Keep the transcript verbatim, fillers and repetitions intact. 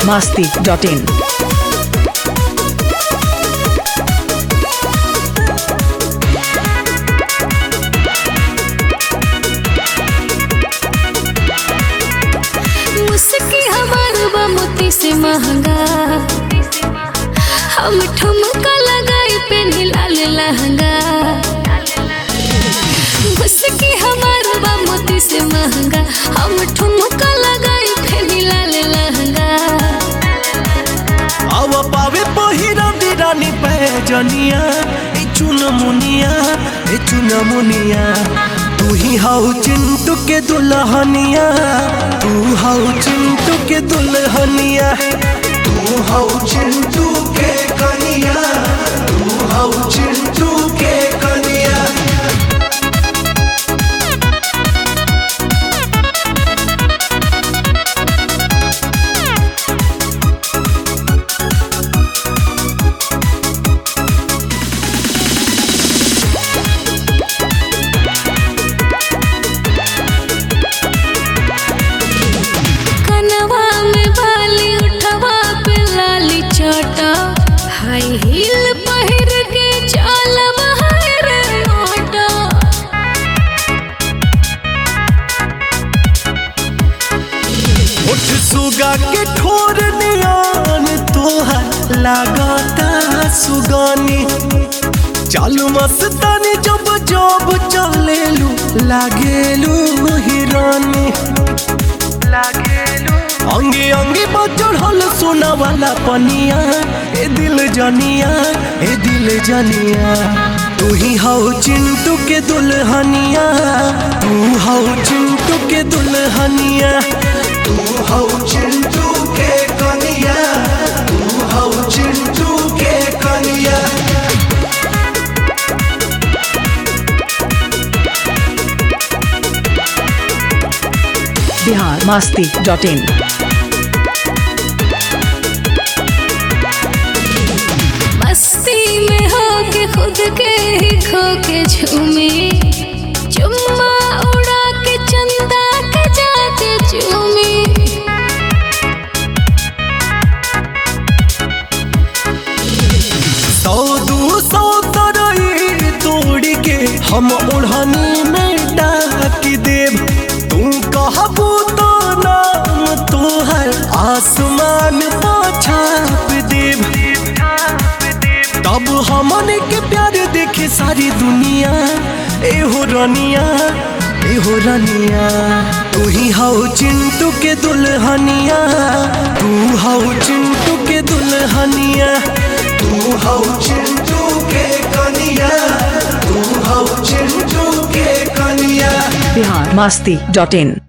masti dot in. मुस्की हमार बा मोती से महंगा, हम ठुमका लगाई पे लाल लहंगा। मुस्की हमार बा मोती से महंगा, हम ठुमका लगाई पे लाल लहंगा। आव पावे पहिरा दिरानी पे जनिया, ए चुन मुनिया ए चुन मुनिया। तू ही हाउ चिंटू के दुल्हनिया, तू हाउ चिंटू के दुल्हनिया, तू हाउ चिंटू के कनिया, तू हाउ चिंटू के कनिया। हाई हील पहिर के चलब हर मोटा, उठ सुगा के ठोर नियान तोहर लागता सुगानी। चालू मस्तानी जब जब चलेलू लागेलू हिरानी, लागेलू अंगे अंगे बचढ़ल सोना वाला पनिया। ए दिल जनिया ए दिल जनिया, तू ही हाउ चिंटू के दुल्हनिया, तू हाउ चिंटू के दुल्हनिया, तू हाउ चिंटू के कनिया, तू हाउ चिंटू के कनिया। Bihar masti dot in. मस्ती में हो के खुद के ही खो के झूमे, चुम्मा उड़ा के चंदा के जाके चूमे। सौ दू सौ तरई तोड़ के हम ओढ़नी में डाक देव। तू कहबू तो नाम तोहर आसमान पर छाप देव। तब हमन के प्यार देखे सारी दुनिया। एहो रनिया एहो रनिया, तू ही हाउ चिंटू के दुल्हनिया, तू हाउ चिंटू के दुल्हनिया, तू हाउ चिंटू के कनिया, तू हाउ चिंटू के कनिया। Bihar masti dot in.